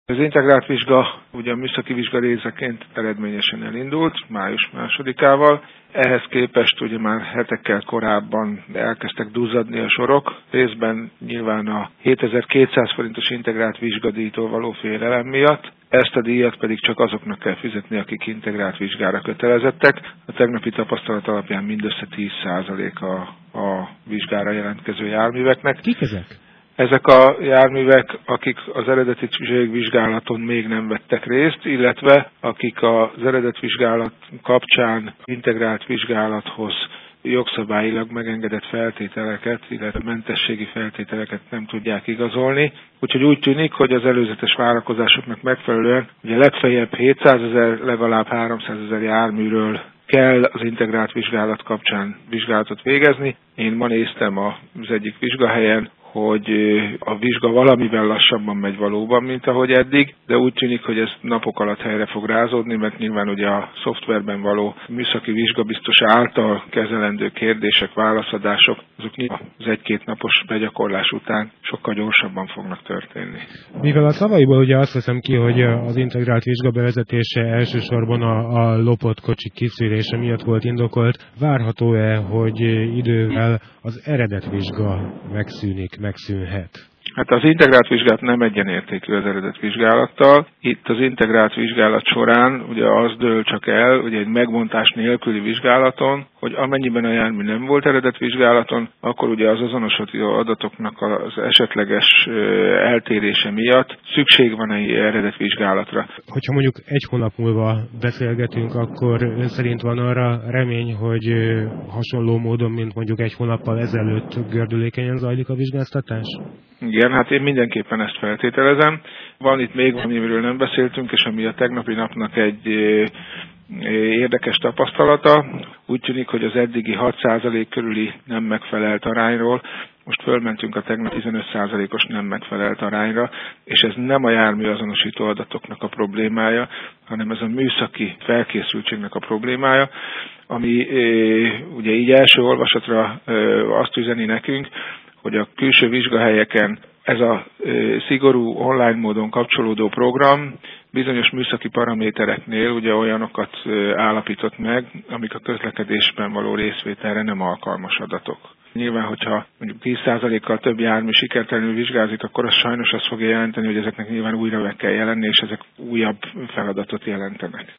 Az integrált vizsga ugye a műszaki vizsga részeként eredményesen elindult, május 2-ával. Ehhez képest ugye már hetekkel korábban elkezdtek duzzadni a sorok, részben nyilván a 7200 forintos integrált vizsgadíjtól való félelem miatt. Ezt a díjat pedig csak azoknak kell fizetni, akik integrált vizsgára kötelezettek. A tegnapi tapasztalat alapján mindössze 10% a vizsgára jelentkező járműveknek. Kik ezek? Ezek a járművek, akik az eredeti vizsgálaton még nem vettek részt, illetve akik az eredetvizsgálat kapcsán integrált vizsgálathoz jogszabályilag megengedett feltételeket, illetve mentességi feltételeket nem tudják igazolni. Úgyhogy úgy tűnik, hogy az előzetes várakozásoknak megfelelően ugye legfeljebb 700 000, legalább 300 000 járműről kell az integrált vizsgálat kapcsán vizsgálatot végezni. Én ma néztem az egyik vizsgahelyen, hogy a vizsga valamivel lassabban megy valóban, mint ahogy eddig, de úgy tűnik, hogy ez napok alatt helyre fog rázódni, mert nyilván ugye a szoftverben való műszaki vizsgabiztos által kezelendő kérdések, válaszadások, azok az 1-2 napos begyakorlás után sokkal gyorsabban fognak történni. Mivel a szavaiból ugye azt veszem ki, hogy az integrált vizsga bevezetése elsősorban a lopott kocsik kiszűrése miatt volt indokolt, várható-e, hogy idővel az eredetvizsga megszűnhet? Hát az integrált vizsgálat nem egyenértékű az eredet vizsgálattal. Itt az integrált vizsgálat során ugye az dől csak el, ugye egy megbontás nélküli vizsgálaton, hogy amennyiben a jármű nem volt eredet vizsgálaton, akkor ugye az azonosító adatoknak az esetleges eltérése miatt szükség van egy eredet vizsgálatra. Hogyha mondjuk 1 hónap múlva beszélgetünk, akkor ön szerint van arra remény, hogy hasonló módon, mint mondjuk 1 hónappal ezelőtt gördülékenyen zajlik a vizsgáztatás? Igen, hát én mindenképpen ezt feltételezem. Van itt még valami, amiről nem beszéltünk, és ami a tegnapi napnak egy érdekes tapasztalata. Úgy tűnik, hogy az eddigi 6% körüli nem megfelelt arányról most fölmentünk a tegnap 15%-os nem megfelelt arányra, és ez nem a jármű azonosító adatoknak a problémája, hanem ez a műszaki felkészültségnek a problémája, ami ugye így első olvasatra azt üzeni nekünk, hogy a külső vizsgahelyeken ez a szigorú online módon kapcsolódó program bizonyos műszaki paramétereknél ugye olyanokat állapított meg, amik a közlekedésben való részvételre nem alkalmas adatok. Nyilván, hogyha mondjuk 10%-kal több jármű sikertelenül vizsgázik, akkor az sajnos azt fogja jelenteni, hogy ezeknek nyilván újra meg kell jelenni, és ezek újabb feladatot jelentenek.